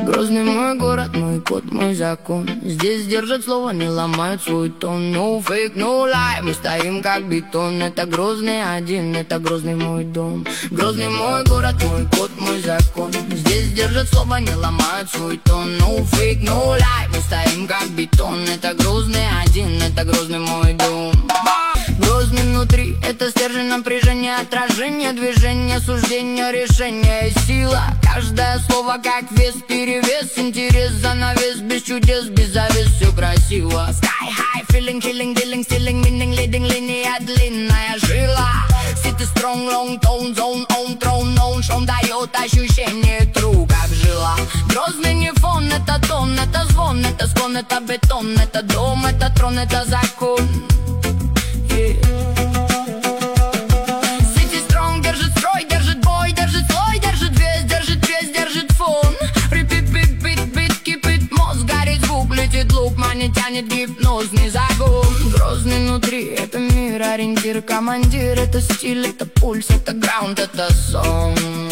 Грозный мой город, мой код, мой закон. Здесь держат слово, не ломают свой тон. No fake, no lie, мы стоим как бетон. Это Грозный один, это Грозный мой дом. Грозный мой город, мой код, мой закон. Здесь держат слово, не ломают свой тон. No fake, no lie, мы стоим как бетон. Это Грозный один, это Грозный мой дом. Грозный внутри, это стержень, напряжение, отражение, движение, суждение, решение и сила. Каждое слово как вес, перевес, интерес, занавес, без чудес, без завес, все красиво. Sky high, feeling, killing, dealing, stealing, meaning, leading, линия длинная жила. City strong, long tone, zone, on throne, known, шум дает ощущение true, как жила. Грозный не фон, это тон, это звон, это склон, это бетон, это дом, это трон, это закон. City strong, держит строй, держит бой, держит слой, держит вес, держит фон. Repeat, beat, beat, beat, кипит мозг, горит звук, летит лук, манит, тянет гипнозный загон. Грозный внутри, это мир, ориентир, командир, это стиль, это пульс, это граунд, это сон.